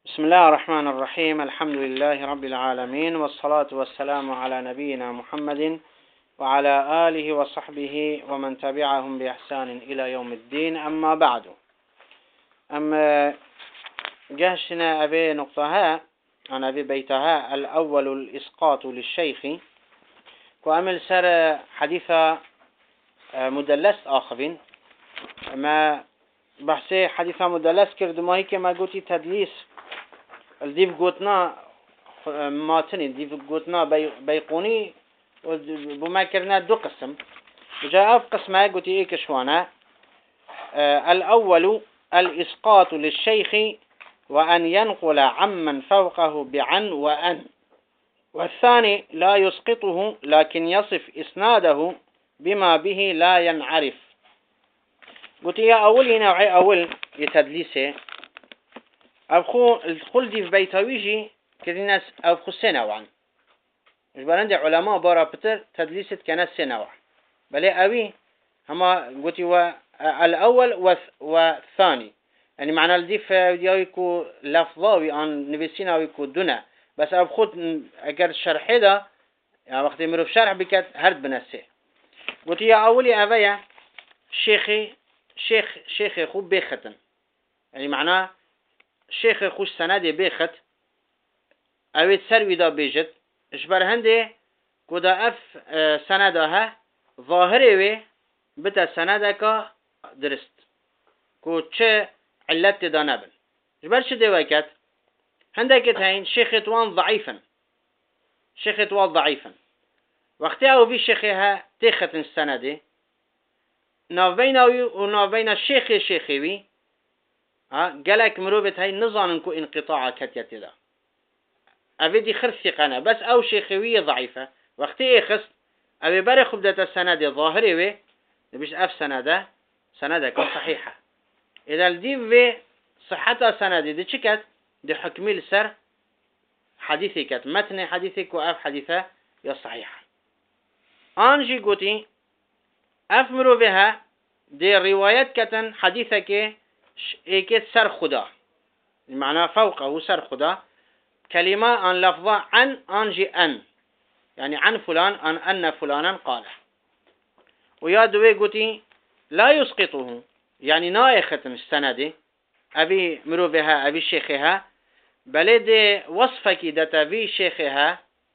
بسم الله الرحمن الرحيم. الحمد لله رب العالمين، والصلاة والسلام على نبينا محمد وعلى آله وصحبه ومن تبعهم بإحسان إلى يوم الدين. أما بعد، أما جهشنا أبي نقطها عن أبي بيتها الأول الإسقاط للشيخ، وأمل سر حديث مدلس آخرين ما بحثي حديث مدلس كرد ما هيك ما قلتي تدليس الديف قوتنا ماتني ديف قوتنا بيقوني وبما كرنا دو قسم جاء في قسمه قلتي ايه كشوانا. الأول الإسقاط للشيخ وأن ينقل عمن فوقه بعن وأن، والثاني لا يسقطه لكن يصف إسناده بما به لا ينعرف. قلت يا أولي نوعي أول يتدليسه أبخو الخل دي في بيتاويجي كذي أبخو سنوعا مش بلندي علماء بارا بتر تدليسة كناس سنوع بلي أوي هما قلت الأول والثاني، يعني معنى الديف يكو لفظاوي عن نبسينا ويكو دونه، بس أبخو أجر شرح ده يعني وقت يمرو شرح بكت هرد بنسه. قلت يا أولي أبايا شيخي خو بيختن، يعني معناه شيخ خوش سنده بيخت اوید سروی دا بیجت اشبر هنده کدا اف سنده ها ظاهره وی بتا سنده که درست کو چه علت دا نبن اشبر چه دوه کت هنده کت هین شیخ توان ضعیفا وقتی او بی شیخ ها تیخت سنده ناوین اوی و ناوین شیخی وی قالك مروبت هاي نظانكو انقطاع كتيت دا أبدي خرثي قنا بس أو شيخوية ضعيفة وقتي إخس أبي بري خبدة السند ظاهري وي نبيش أف سندك صحيحة. إذا الدي في صحتها سند دي شكت دي حكمي لسر حديثي كت متن حديثك وأف حديثة يا صحيحة. أنجي قوتي أف مروبها دي روايات كتن حديثك ايكت سر خدا المعنى فوقه سر خدا كلمة عن لفظة عن انجي ان، يعني عن فلان ان فلانا قال. ويا دوي قوتي لا يسقطه يعني نايخة السند ابي مروفها ابي شيخها بلد وصفك دتا في شيخها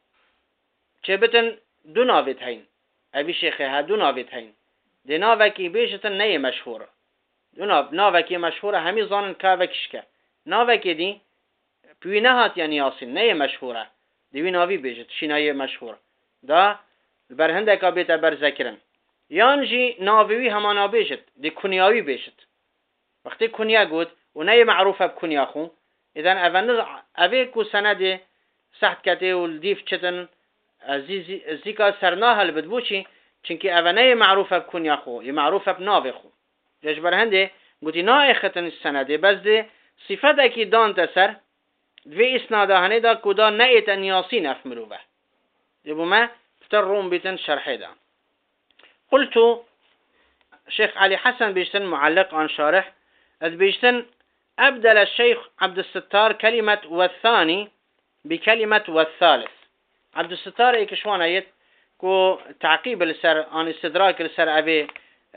چبتن دو ناوت هين ابي شيخها دو ناوت هين دي ناوكي بيشتن ني مشهور ناوكي مشهورة همي ظانن كاوكشكا ناوكي دي بوينهات يعني ياسين نيه مشهورة دي ناوي بيجت شنايه مشهورة دا برهندك بيتا برذكرن يانجي ناوي هما بيجت دي كنياوي بيجت وقتی كنيا قد ونيه معروفة بكنيا خو اذن اويكو سند سحت كتي والديف چتن زيكا سرناها البدبوشي چنكي اوانيه معروفة بكنيا خو معروفة بناوي خو جاش برهنده قلت نائختن السنده بس ده صفت اكي دان تسر دوی اسناده هنه دا کدا نئتن یاسین افمرو به يبو ما بترون بيتن شرحه دا. قلت شيخ علي حسن بيجتن معلق عن شارح بيجتن أبدل الشيخ عبد الستار كلمة والثاني بكلمة والثالث. عبد الستار ايكشوان ايت كو تعقيب لسر عن استدراك لسر ابي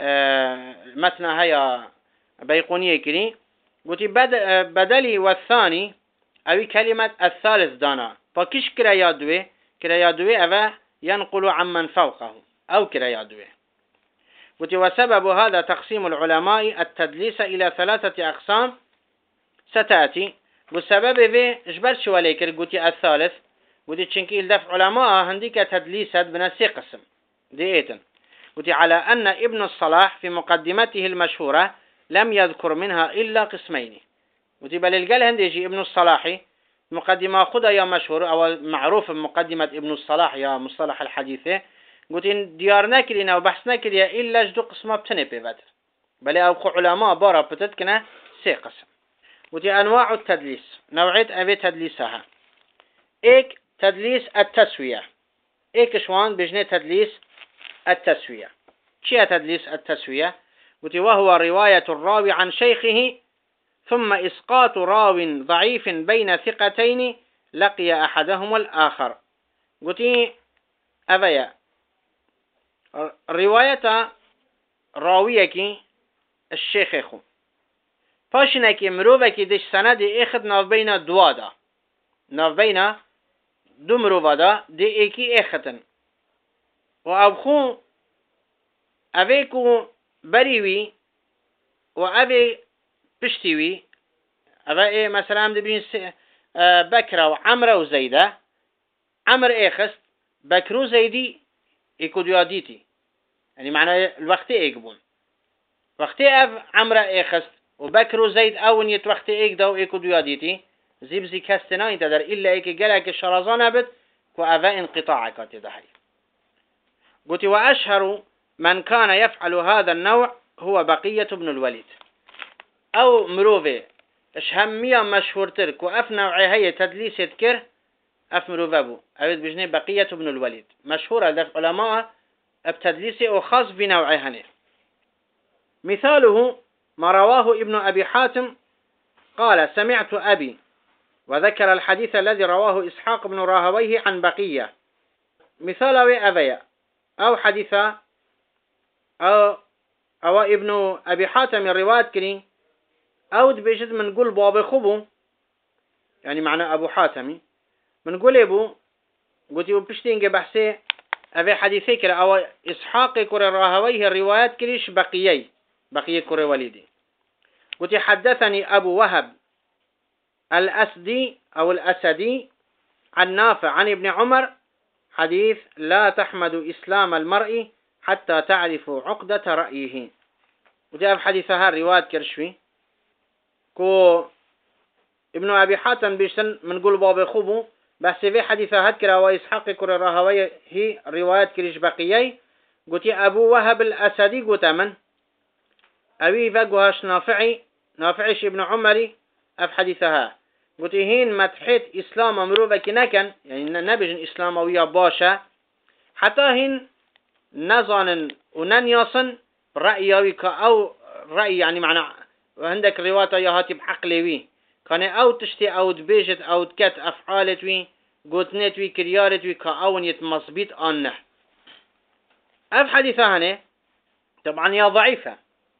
متنا هيا بيقونية كري قلت بدلي والثاني اوي كلمة الثالث دانا فكش كرا يادوي اوه ينقل عمن فوقه او كرا يادوي. قلت وسبب هذا تقسيم العلماء التدليس الى 3 اقسام ستاتي والسبب في اجبر شو عليك قلت الثالث قلت چنكي الدفع علماء هنديك تدليسات بنسي قسم دي ايتن. قلت على أن ابن الصلاح في مقدمته المشهورة لم يذكر منها إلا قسمين. قلت بل القال هنديجي ابن الصلاحي مقدمة خدا يا مشهور أو معروف بمقدمة ابن الصلاح يا مصطلح الحديثة. قلت ديارنا كلنا وبحثنا كلنا إلا جدو قسمة بتني بيبتر بل أبخو علماء بارا بتتكنا سي قسم. قلت أنواع التدليس نوعية أبي تدليسها إيك تدليس التسوية إيك شوان بجنة تدليس التسوية. شيء تدليس التسوية؟ قلت وهو رواية الراوي عن شيخه ثم إسقاط راو ضعيف بين ثقتين لقي أحدهما الآخر. قلت أبيا رواية راويك الشيخ خو پاشنك مروفك دش سند اخد ناف بين دوادا ناف بين دو مروفادا دي ايكي اختن و ابخو اويكو بريوي و اوي پشتيوي اوي مثلا دي بين بكرة و عمرة و زيدة عمر اخست بكرو زيدي ايكو دياديتي يعني معنى الوقت ايكبون وقت اف عمرة اخست وبكر زيد اون يتوقت ايك دو ايكو دياديتي زيبزي كاستنا انت در الا ايك قلق الشرزانة بد كو افا انقطاع كاتي دحي. قلت واشهر من كان يفعل هذا النوع هو بقية بن الوليد او مروفي اشهمية مشهور ترك واف نوعي هي تدليس يذكر اف مروفي ابو اويد بجني بقية بن الوليد مشهورة دف علماء بتدليسي وخاص بنوعي هني. مثاله ما رواه ابن أبي حاتم قال سمعت أبي وذكر الحديث الذي رواه إسحاق بن راهويه عن بقية. مثاله أبي أو حديثا أو ابن أبي حاتم الرواية كري أو بيجد من قول باب خبو يعني معنى أبو حاتمي من قول أبو قلت بشتينج بحثي أبي حديثي كرا أو إسحاق كري راهويه الرواية كريش بقية كري وليدي. قلت حدثني أبو وهب الأسدي أو الأسدي عن نافع عن ابن عمر حديث لا تحمد إسلام المرء حتى تعرف عقدة رأيه. وجاء في حديثها الرواية كرشوي كو ابن أبي حاتم بيشتن من قول باب خوبو بس في حديثها هذكرا وإسحاق كر الرهوية هي رواية كريش بقية. قلت أبو وهب الأسدي قلت من أبي فقهاش نافعش ابن عمري أف حديثها قلت هين متحيت إسلام أمروفك نكن يعني نبجن إسلام ويا باشا حتى هين نظن وننيصن رأيك أو رأي يعني معنى عندك رواية يهاتي بعقلي كان أو تشتي أو تبيجت أو تكت أفعالتوي قلتنتوي كريارتوي كأون يتمصبيت آنه أف حديثها هنا طبعا يا ضعيفة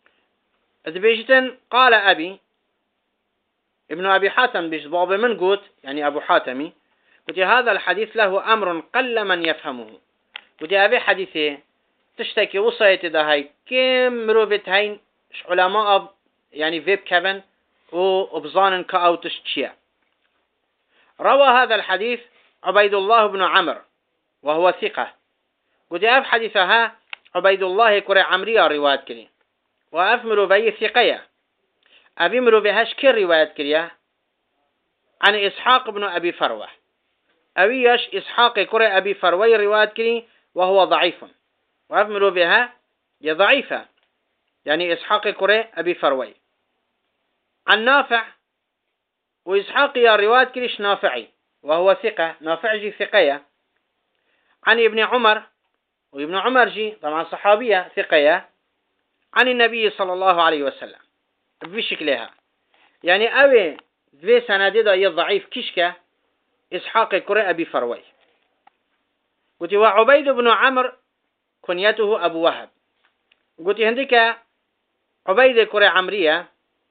بيجتن قال أبي ابن أبي حاتم باب من قلت يعني أبو حاتمي قلت هذا الحديث له أمر قل من يفهمه. قلت أبي حديثي تشتكي وصيت ده هاي كم مروفت هين علماء يعني فيب كفن وبظان كأو تشتشيع. روى هذا الحديث عبيد الله بن عمر وهو ثقة. قلت أب حديثها عبيد الله كري عمرية رواية كري وأفمروا بي ثقية أبيمروا بهاش كل رواية كريا عن إسحاق بن أبي فروة أبيش إسحاق كري أبي فروة رواية كري وهو ضعيف وأفمروا بها يا ضعيفة يعني إسحاق كري أبي فروة عن نافع وإسحاق يا رواية كريش نافعي وهو ثقة نافع جي ثقية عن ابن عمر وابن عمر جي طبعا صحابية ثقية عن النبي صلى الله عليه وسلم بشكلها يعني أوي ذي سندي دا يضعيف كشكة إسحاق كري أبي فروي. قلت وعبيد بن عمر كنيته أبو وهب. قلت هندك عبيد كري عمرية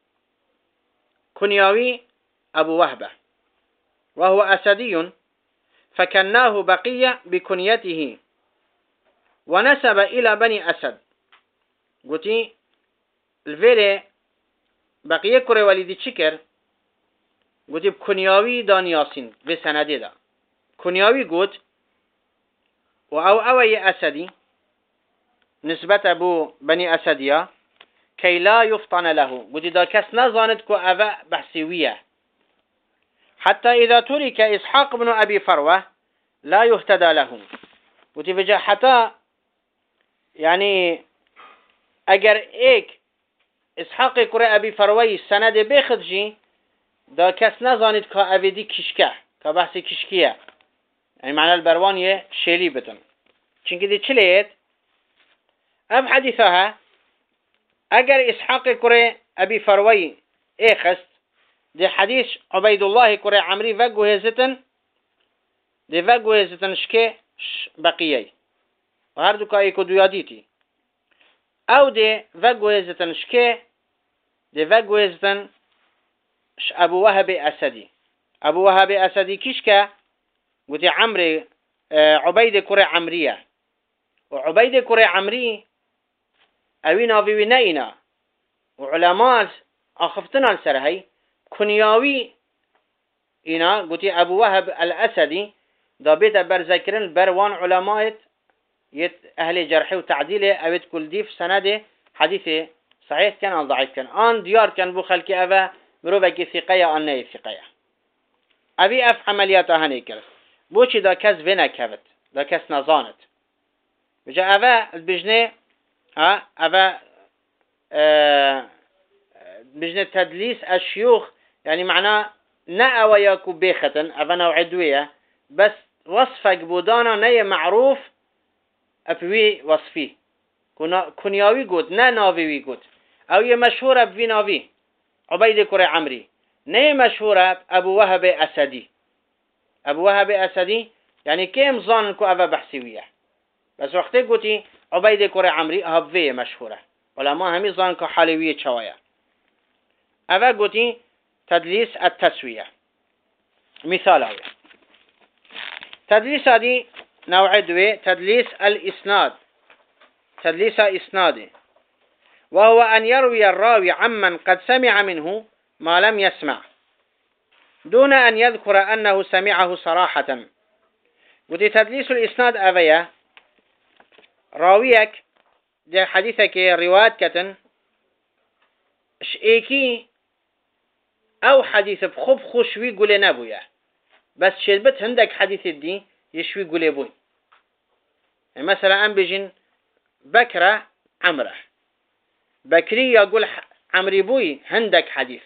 كنياوي أبو وهبة وهو أسدي فكناه بقية بكنيته ونسب إلى بني أسد. قلت الفيلي بقية كري والدي تشكر قلت بكنياوي دان ياسين بسندي دا كنياوي قلت أوي أسدي نسبة أبو بني أسدية كي لا يفطن له قلت دا كس نظانت كو أبا بحسيوية حتى إذا ترك إسحاق بن أبي فروة لا يهتدى له. قلت فجأة حتى يعني اگر ایک اسحاق كري أبي فروي سند بخد جي دا كس نزانید که اویدی کشکه که بحث کشکیه يعني معنى البروانية شيلي بتن چونك دي چليت اب حديثها اگر اسحاق كري أبي فروي اخست دي حديث عبيد الله كري عمري فقو هزتن دي فقو هزتن شكي بقيي وهردو كاي كدو ياديتي او دي فقو هزتن شكي دي فقو هزتن ابو وهب اسدي ابو وهب اسدي كيشكا قلت عمري عبيد كري عمريه وعبيد كري عمري اوينا في نينا وعلماء اخفتنا السرهي كنياوي انا قلت ابو وهب الاسدي ضابط برذكرن بروان علماء اهل جرح وتعديله اويت كل دي في سنده حديث صحيح كان او ضعيف كان ان ديار كان بو خلقي ابا مروبكي ثقيه ان ثقيه ابي اف عمليات هنيكر بوشي دا كز فينا كبت دا كس نزانت بجا ابا البجنه ابا بجنه تدليس الشيوخ يعني معناه نا وياكو بيختن ابا نوع دويه بس وصفك بودانا نيه معروف ابوي وصفي كنياوي قد نا ناوي قد او يه مشهوره بفي ناوي عبيد كري عمري نيه مشهوره ابو وهب اسدي ابو وهب اسدي يعني كم ظن كو ابا بحسيويه بس وقتی قلتي عبيد كري عمري هبوي مشهوره علماء همي ظن كو حالويه شوايه ابا قلتي تدليس التسويه مثال اوي تدليس هذه نوع دوي تدليس الاسناد تدليس اسناده وهو ان يروي الراوي عمن قد سمع منه ما لم يسمع دون أن يذكر أنه سمعه صراحة ودي تدليس الإسناد أبيا راويك دي حديثك رواية كتن شئيكي أو حديث بخب خوشوي قولي نبويا بس شلبت عندك حديث دي يشوي قولي بوي يعني مثلا أن بيجن بكرة عمره بكري يقول عمري بوي عندك حديث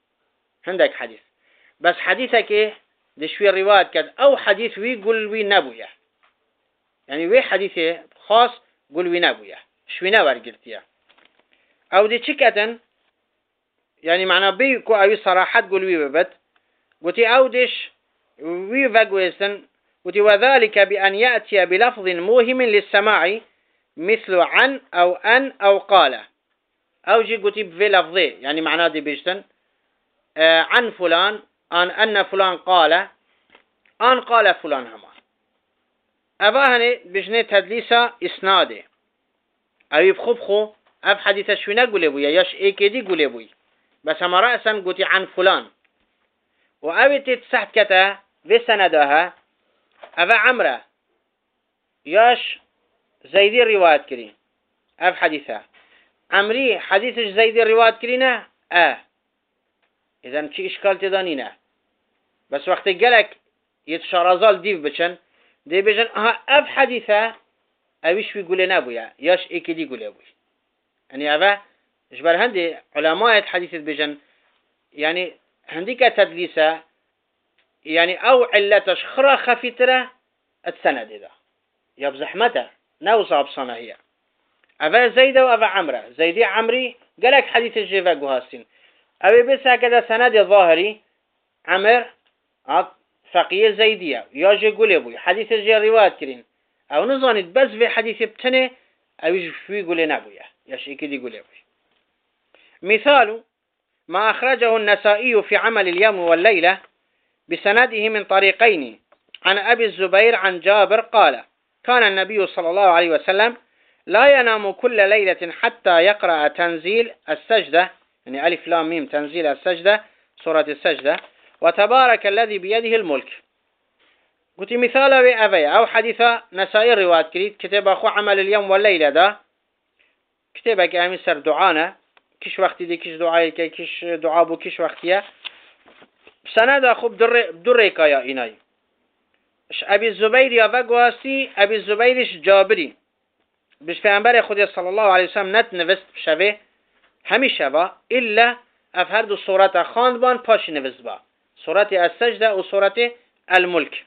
بس حديثك ايه دي شوي رواية كد او حديث وي قول وي نبويا يعني وي حديث خاص قول وي نبويا شوي نور قلتيا او دي شكتا يعني معنى بيكو اوي صراحة قول وي ببت قلتي او ديش وي فاقويسن قلتي وذلك بأن يأتي بلفظ موهم للسماع مثل عن او ان او قال او جي قلتي بفي لفظي يعني معنى دي بيجتن عن فلان أن فلان قال أن قال فلان هما أباهني بجنة تدليسة إسناده أبي بخبخو أب حديث شوينة قولي بويا ياش إيكيدي قولي بوي بس هما رأسا قلتي عن فلان وأبي تتسحت كتا في سندها أبا عمره ياش زيدي رواية كري أب حديثة عمري حديثش زيدي رواية كرينا إذن چی اشکال تدانینه بس وقتی گلک یتشارازال دیو بچن دی بجن اف حدیثه اویش وی گوله نبویا یاش ایکی دی گوله بوی يعني اوه جبر هندي علماء الحديث بجن يعني هندي كتدليسه يعني او علتش خرا خفيتره السند ده يا بزحمته نوصاب صناهيه اوه زيد و اوه عمره زيدي عمري قالك حديث الجيفا قهاسين اوه بس هكذا سند ظاهري عمر فقيه زيديه يا جي قولي حديث الجي روايات كرين او نظانيت بس في حديث بتنه او يجفوي قولي نابويا ياشي كدي قولي مثال ما أخرجه النسائي في عمل اليوم والليلة بسنده من طريقين عن أبي الزبير عن جابر قال كان النبي صلى الله عليه وسلم لا ينام كل ليلة حتى يقرأ تنزيل السجدة يعني ألف لام ميم تنزيل السجدة سورة السجدة وتبارك الذي بيده الملك قلت مثال بأبي أو حديثة نسائي رواية كريت كتاب أخو عمل اليوم والليلة ده كتابك أمي سر دعانا كيش وقتي دي كيش دعاي كيش دعابو كيش وقتيه سند أخو بدريكا يا إناي أبي الزبير يا فقواسي أبي الزبيرش جابري بش پیغمبر خدا صلى الله عليه وسلم نت نوست بشوه هميشه با إلا أفهرد سورة خاندبان باش نوست با سورة السجدة و سورة الملك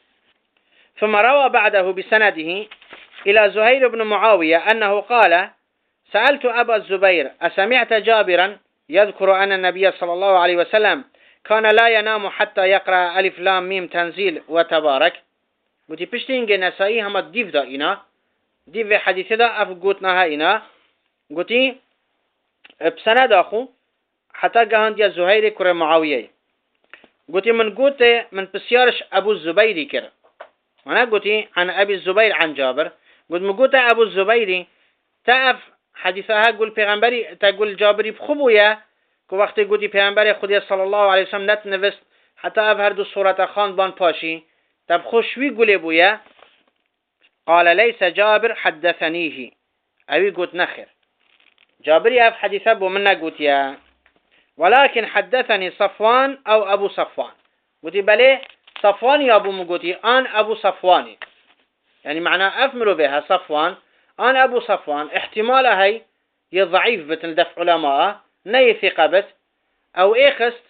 ثم روى بعده بسنده إلى زهير بن معاوية أنه قال سألت أبا الزبير أسمعت جابرا يذكر أن النبي صلى الله عليه وسلم كان لا ينام حتى يقرأ ألف لام ميم تنزيل وتبارك قلت بشتين نسائي هم الديف دا إنا ديف حديث دا أفقوتنا إنا قلت بسند أخو حتى قهان دي الزهيري كره معاوية قلت من قلت من بسيارش أبو الزبيري كره وانا قلت عن أبي الزبير عن جابر قلت من قلت أبو الزبيري تعرف حديثها قل پیغمبری تقول جابری بخبويا که وقتی قلت پیغمبری خودی صلى الله عليه وسلم نتنفست حتى أفهر دو صورة خان بان باشي طب خوشوي قل بويا قال ليس جابر حدثنيه أبي قلت نخر جابري أف حديثه بمنا قلت يا ولكن حدثني صفوان أو أبو صفوان قلت بلي صفوان يا أبو مقوتي أن أبو صفواني يعني معناه أفمروا بها صفوان أن أبو صفوان احتمال هاي يضعيف بتن دفع علماء ني ثقة بت أو إخست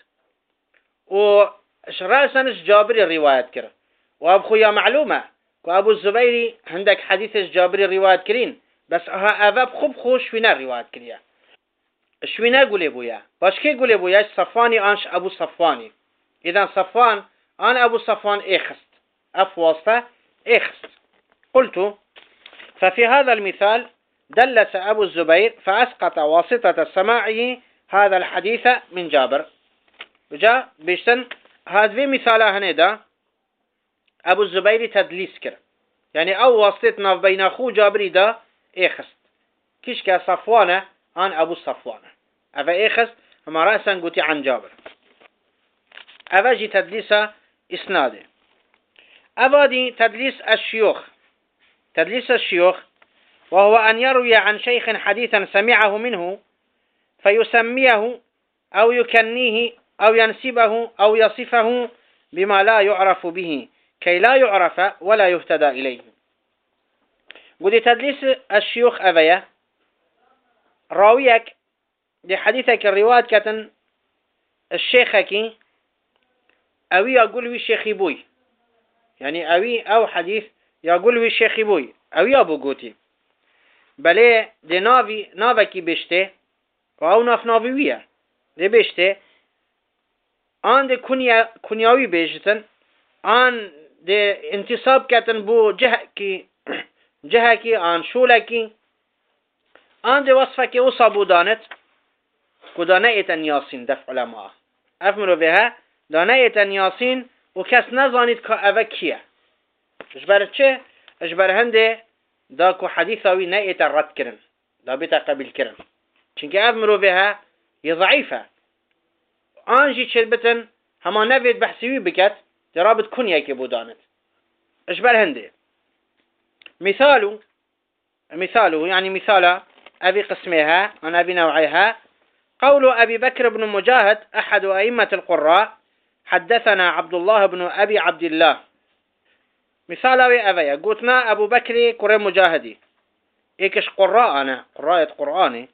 ورأسنش جابري الرواية كره وأبخويا معلومة وأبو الزبيري عندك حديث جابري الرواية كرين بس ها أباب خب خوش فينا الرواية كريا شوينا قولي بويا باش كي قولي بويا صفواني أنش أبو صفواني إذا صفوان أنا أبو صفوان إخست أفواسطة إخست قلت ففي هذا المثال دلس أبو الزبير فأسقط واسطة سماعه هذا الحديث من جابر وجاء بيشتن هذا مثال هندا أبو الزبير تدليس كر يعني أو واسطتنا بين أخو جابري دا إخست كيش كصفوانة عن أبو صفوانة أفا إخست أما رأسا قلت عن جابر أفا جي تدليس إسناده أفا دي تدليس الشيوخ تدليس الشيوخ وهو أن يروي عن شيخ حديثا سمعه منه فيسميه أو يكنيه أو ينسبه أو يصفه بما لا يعرف به كي لا يعرف ولا يهتدى إليه. قد تدليس الشيوخ أبيا راويك لحديثك الرواية كتن الشيخك أوي يقول وي شيخي بوي يعني أوي أو حديث يقول وي شيخي بوي أوي أبو قوتي بله دي ناوكي بشته او ناف ويه دي بشته آن دي كنياوي بشتن آن دي انتصاب كتن بو جهكي آن شولكي آن دي وصفكي اصابو دانت كدانيتن ياسين دفع علماء افمرو بها دانيتن ياسين وكس نزانيت كأوه كيه اجبر چه؟ اجبر هنده داكو حديثاوي نايت الرد كرن دا بيتا قبل كرن چونك افمرو بها يضعيفة آنجي چلبتن هما نفيد بحثيوي بكت درابط كنيا كي بودانت اجبر هنده مثاله يعني مثال أبي قسمها عن أبي نوعيها قول أبي بكر بن مجاهد أحد أئمة القراء حدثنا عبد الله بن أبي عبد الله مثالاوي أبيا قلتنا أبو بكر قرى مجاهدي إيكش قراءنا قراءة قرآني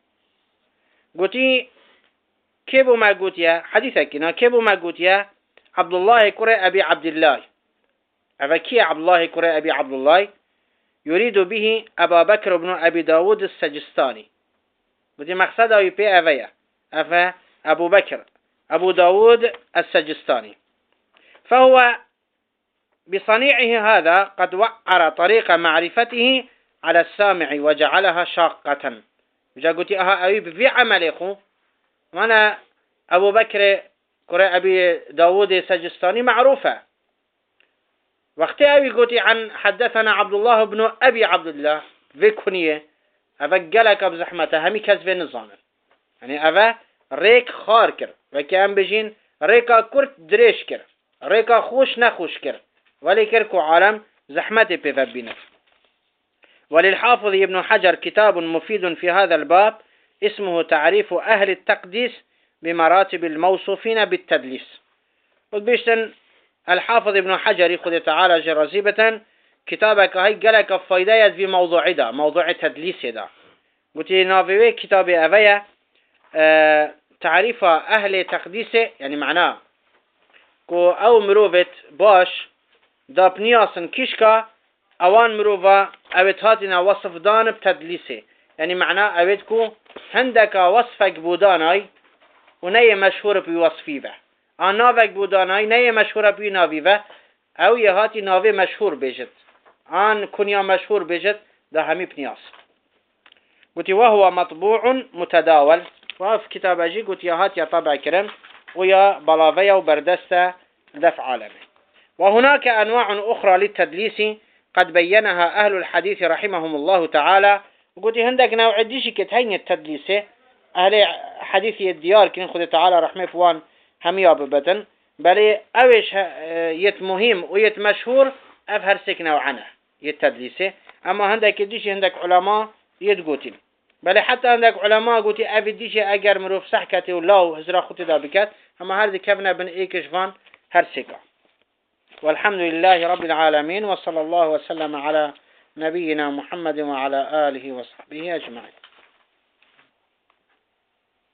قلتي كيبو ما قلتيا حديثك كيبو ما قلتيا عبد الله قرى أبي عبد الله أفكي عبد الله قرى أبي عبد الله يريد به أبا بكر بن أبي داود السجستاني قلتي مقصده يبي أبيا أفا أبو بكر أبو داود السجستاني فهو بصنيعه هذا قد وعر طريق معرفته على السامع وجعلها شاقة جا قلتي أها أيب في عملكم وانا أبو بكر قرأ أبي داود السجستاني معروفة وقت أبي قلتي عن حدثنا عبد الله بن أبي عبد الله في كنية أفقلك بزحمته همي كذب نظام يعني أفا ريك خار كر وكأن بجين ريكا كرت دريش كر ريكا خوش نخوش كر ولكركو عالم زحمته بذبينه. وللحافظ ابن حجر كتاب مفيد في هذا الباب اسمه تعريف أهل التقديس بمراتب الموصوفين بالتدليس. وبيشتن الحافظ ابن حجر خذ تعالى جرازيبة كتابك هاي قالك فايدة في موضوع ده موضوع التدليس ده قلت نافوي كتاب أبيا تعريف أهل تقديس يعني معناه كو أو مروفت باش داب نياسن كيشكا اوان مروفا اوت هاتنا وصف دان بتدليسه يعني معناه اوتكو هندك وصفك بوداناي ونية مشهور بوصفي به آن ناوک بودانای نه مشهور بی ناوی و او یه هاتی ناوی مشهور بجد آن کنیا مشهور بجد ده همی پنیاس قلت وهو مطبوع متداول وفي كتاب أجي قلت يا هات يا طبع كرم ويا بلاوية وبردستة دفع عالمي. وهناك أنواع أخرى للتدليس قد بينها أهل الحديث رحمهم الله تعالى. وقلت هندك نوع ديشي كتهين التدليس أهل حديث الديار كن خد تعالى رحمه فوان هميا ببتن بل أوش يت مهم ويت مشهور أفهر سكنا عنه يتدليس. أما هندك ديشي هندك علماء يتقوتين بل حتى عندك علماء قلت أفديش أجر مروف صحكتي والله هزرا خطي دابكات أما هذا كفنا بن إيكشفان هرسكا. والحمد لله رب العالمين وصلى الله وسلم على نبينا محمد وعلى آله وصحبه أجمعين.